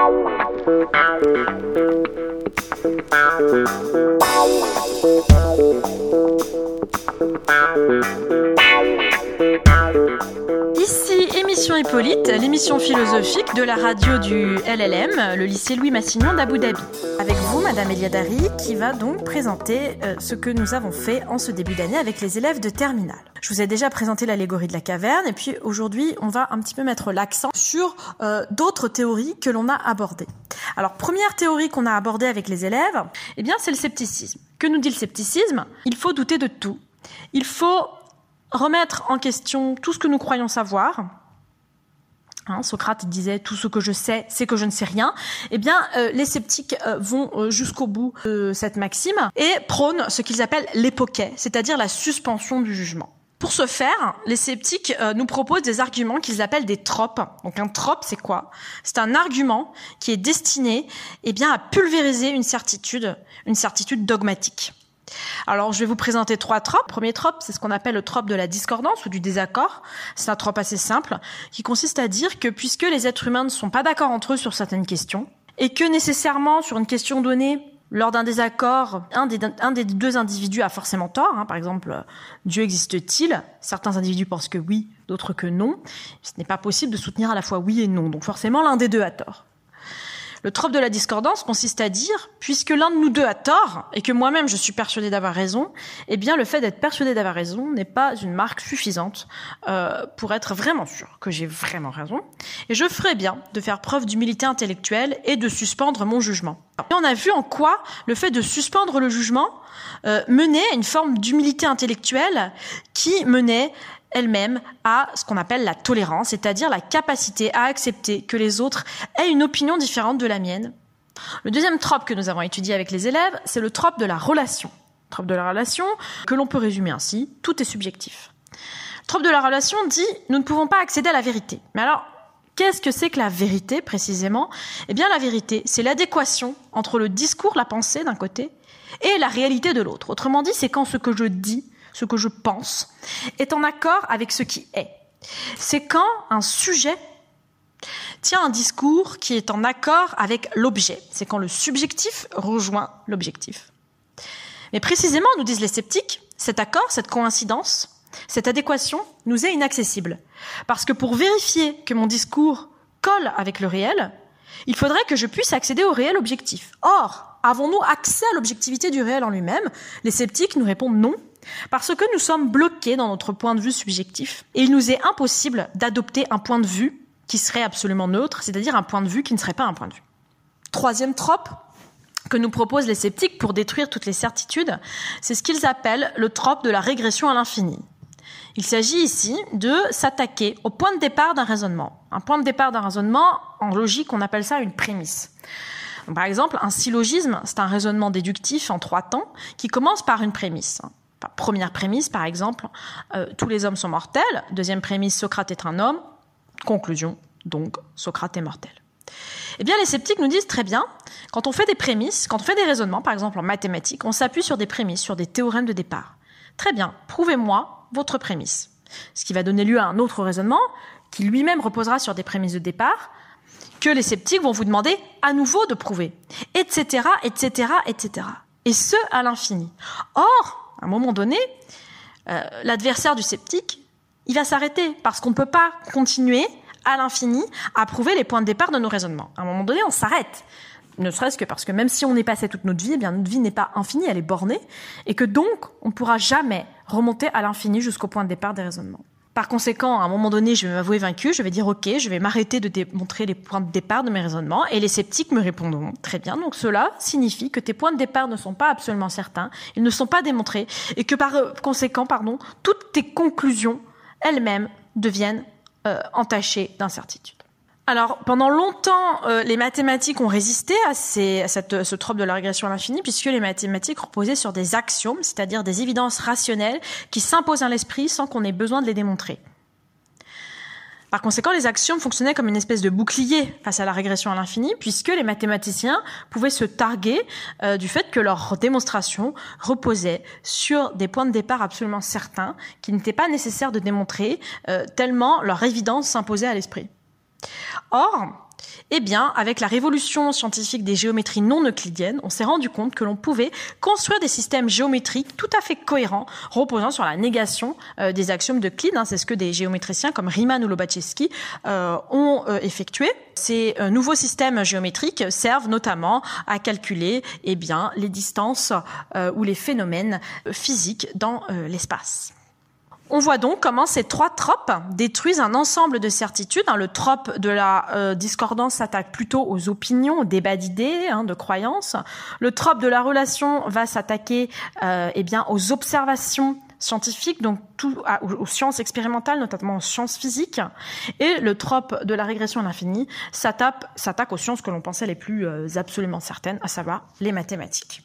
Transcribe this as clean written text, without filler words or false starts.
Ici Émission Hippolyte, l'émission philosophique de la radio du LLM, le lycée Louis Massignon d'Abu Dhabi. Avec vous, Madame Eliadari, qui va donc présenter ce que nous avons fait en ce début d'année avec les élèves de terminale. Je vous ai déjà présenté l'allégorie de la caverne, et puis aujourd'hui, on va un petit peu mettre l'accent sur d'autres théories que l'on a abordées. Alors, première théorie qu'on a abordée avec les élèves, eh bien, c'est le scepticisme. Que nous dit le scepticisme ? Il faut douter de tout. Il faut remettre en question tout ce que nous croyons savoir. Socrate disait « tout ce que je sais, c'est que je ne sais rien ». Eh bien, les sceptiques vont jusqu'au bout de cette maxime et prônent ce qu'ils appellent l'époquet, c'est-à-dire la suspension du jugement. Pour ce faire, les sceptiques nous proposent des arguments qu'ils appellent des tropes. Donc un trope, c'est quoi ? C'est un argument qui est destiné à pulvériser une certitude dogmatique. Alors, je vais vous présenter 3 tropes. Le premier trope, c'est ce qu'on appelle le trope de la discordance ou du désaccord. C'est un trope assez simple qui consiste à dire que puisque les êtres humains ne sont pas d'accord entre eux sur certaines questions et que nécessairement sur une question donnée, lors d'un désaccord, un des deux individus a forcément tort. Par exemple, Dieu existe-t-il ? Certains individus pensent que oui, d'autres que non. Ce n'est pas possible de soutenir à la fois oui et non. Donc forcément, l'un des deux a tort. Le trope de la discordance consiste à dire, puisque l'un de nous deux a tort, et que moi-même je suis persuadé d'avoir raison, eh bien le fait d'être persuadé d'avoir raison n'est pas une marque suffisante pour être vraiment sûr que j'ai vraiment raison, et je ferais bien de faire preuve d'humilité intellectuelle et de suspendre mon jugement. Et on a vu en quoi le fait de suspendre le jugement menait à une forme d'humilité intellectuelle qui menait elle-même à ce qu'on appelle la tolérance, c'est-à-dire la capacité à accepter que les autres aient une opinion différente de la mienne. Le deuxième trope que nous avons étudié avec les élèves, c'est le trope de la relation. Le trope de la relation que l'on peut résumer ainsi, tout est subjectif. Le trope de la relation dit « nous ne pouvons pas accéder à la vérité ». Mais alors, qu'est-ce que c'est que la vérité précisément ? Eh bien la vérité, c'est l'adéquation entre le discours, la pensée d'un côté, et la réalité de l'autre. Autrement dit, c'est quand ce que je dis, ce que je pense, est en accord avec ce qui est. C'est quand un sujet tient un discours qui est en accord avec l'objet. C'est quand le subjectif rejoint l'objectif. Mais précisément, nous disent les sceptiques, cet accord, cette coïncidence, cette adéquation nous est inaccessible. Parce que pour vérifier que mon discours colle avec le réel, il faudrait que je puisse accéder au réel objectif. Or, avons-nous accès à l'objectivité du réel en lui-même ? Les sceptiques nous répondent non, parce que nous sommes bloqués dans notre point de vue subjectif et il nous est impossible d'adopter un point de vue qui serait absolument neutre, c'est-à-dire un point de vue qui ne serait pas un point de vue. Troisième trope que nous proposent les sceptiques pour détruire toutes les certitudes, c'est ce qu'ils appellent le trope de la régression à l'infini. Il s'agit ici de s'attaquer au point de départ d'un raisonnement. Un point de départ d'un raisonnement, en logique, on appelle ça une prémisse. Donc, par exemple, un syllogisme, c'est un raisonnement déductif en 3 temps qui commence par une prémisse. Première prémisse, par exemple, tous les hommes sont mortels. Deuxième prémisse, Socrate est un homme. Conclusion, donc, Socrate est mortel. Eh bien, les sceptiques nous disent très bien, quand on fait des prémisses, quand on fait des raisonnements, par exemple en mathématiques, on s'appuie sur des prémisses, sur des théorèmes de départ. Très bien, prouvez-moi votre prémisse. Ce qui va donner lieu à un autre raisonnement, qui lui-même reposera sur des prémisses de départ, que les sceptiques vont vous demander à nouveau de prouver, etc., etc., etc. Et ce, à l'infini. Or, à un moment donné, l'adversaire du sceptique, il va s'arrêter parce qu'on ne peut pas continuer à l'infini à prouver les points de départ de nos raisonnements. À un moment donné, on s'arrête. Ne serait-ce que parce que même si on est passé toute notre vie, eh bien notre vie n'est pas infinie, elle est bornée, et que donc on ne pourra jamais remonter à l'infini jusqu'au point de départ des raisonnements. Par conséquent, à un moment donné, je vais m'avouer vaincu, je vais dire ok, je vais m'arrêter de démontrer les points de départ de mes raisonnements, et les sceptiques me répondront très bien. Donc cela signifie que tes points de départ ne sont pas absolument certains, ils ne sont pas démontrés, et que par conséquent, toutes tes conclusions elles-mêmes deviennent entachées d'incertitude. Alors, pendant longtemps, les mathématiques ont résisté à ce trope de la régression à l'infini, puisque les mathématiques reposaient sur des axiomes, c'est-à-dire des évidences rationnelles qui s'imposent à l'esprit sans qu'on ait besoin de les démontrer. Par conséquent, les axiomes fonctionnaient comme une espèce de bouclier face à la régression à l'infini, puisque les mathématiciens pouvaient se targuer du fait que leurs démonstrations reposaient sur des points de départ absolument certains, qui n'étaient pas nécessaires de démontrer, tellement leur évidence s'imposait à l'esprit. Or, Eh bien, avec la révolution scientifique des géométries non euclidiennes, on s'est rendu compte que l'on pouvait construire des systèmes géométriques tout à fait cohérents, reposant sur la négation des axiomes d'Euclide. C'est ce que des géométriciens comme Riemann ou Lobachevsky ont effectué. Ces nouveaux systèmes géométriques servent notamment à calculer les distances ou les phénomènes physiques dans l'espace. On voit donc comment ces trois tropes détruisent un ensemble de certitudes. Le trope de la discordance s'attaque plutôt aux opinions, aux débats d'idées, de croyances. Le trope de la relation va s'attaquer aux observations scientifiques, donc aux sciences expérimentales, notamment aux sciences physiques. Et le trope de la régression à l'infini s'attaque aux sciences que l'on pensait les plus absolument certaines, à savoir les mathématiques.